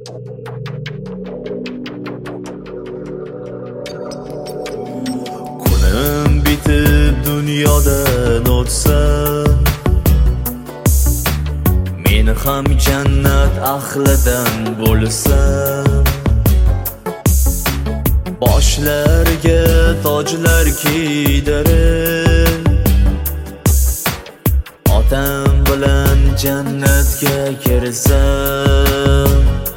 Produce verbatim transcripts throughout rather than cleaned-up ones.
Kunim bitib dunyodan o'tsam, men ham jannat ahlidan bo'lsam, boshlarga tojlar kiydirib, otam bilan jannatga kirsam,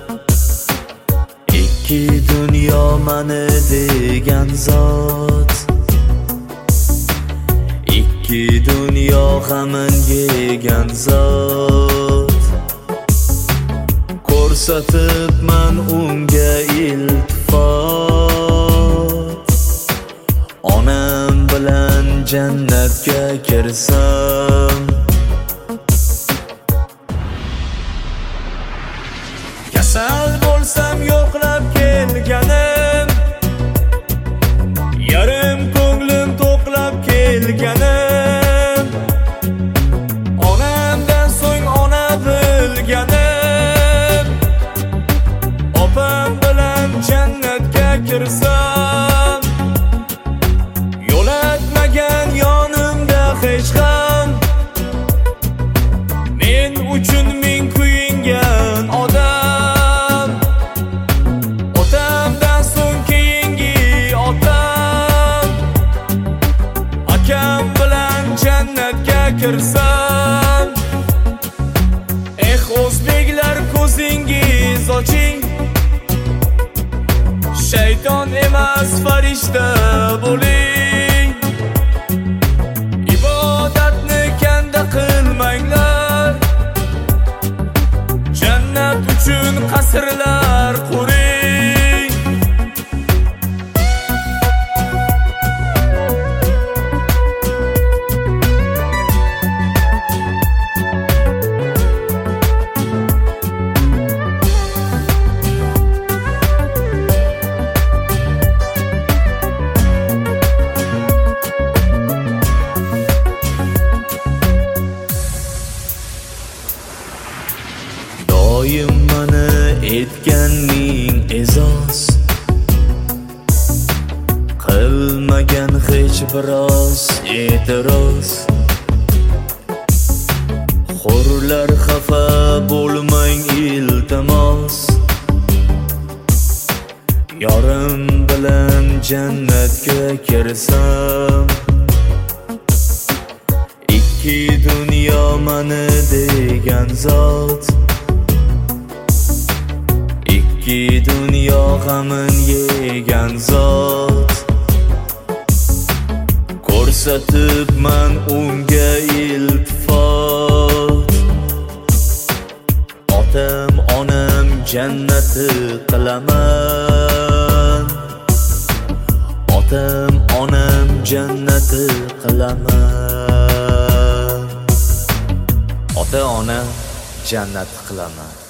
ikki dunyo mani degan zot, ikki dunyo g'amin yegan zot, ko'rsatibman unga iltifot, onam bilan jannatga kirsam. Kasal bo'lsam yo'qlab kelganim, yarim ko'nglim to'qlab kelganim, onamdan so'ng ona bilganim, opam bilan jannatga kirsam, yo'latmagan yonimda hech ham, men uchun ming kuyingan odam, otamdan so'ng keyingi otam, akam bilan jannatga kirsam. Eh o'zbeklar, ko'zingiz oching, shayton emas farishta bo'ling, ibodatni kanda qilmanglar, jannat uchun qasrlar quring. Doim mani etgan ming e'zoz, qilmagan hech biroz e'tiroz. Hurlar xafa bo'lmang iltimos, yorim bilan jannatga kirsam, ikki dunyo mani degan zot, ikki dunyo g'amin yegan zot, ko'rsatibman unga iltifot, otam onam jannati qilaman, otam onam jannati qilaman, ota ona jannati qilaman.